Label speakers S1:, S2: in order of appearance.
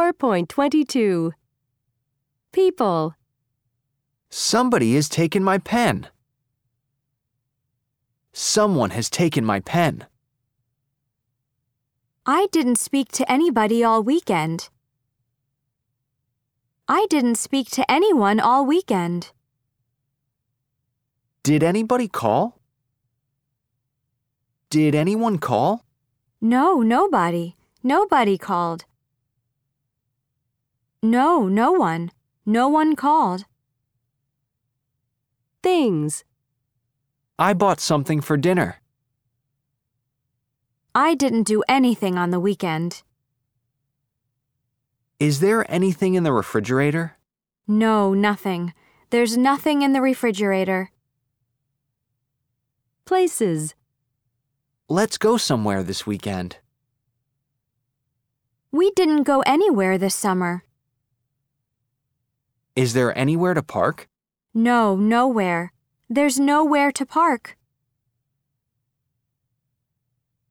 S1: 4.22. People.
S2: Somebody has taken my pen. Someone has taken my pen.
S3: I didn't speak to anybody all weekend. I didn't speak to anyone all weekend.
S2: Did anybody call? Did anyone call?
S3: No, nobody. Nobody called. No, no one. No one called.
S1: Things.
S2: I bought something for dinner.
S3: I didn't do anything on the weekend.
S2: Is there anything in the refrigerator?
S3: No, nothing. There's nothing in the refrigerator.
S1: Places.
S2: Let's go somewhere this weekend.
S3: We didn't go anywhere this summer.
S2: Is there anywhere to park?
S3: No, nowhere. There's nowhere to park.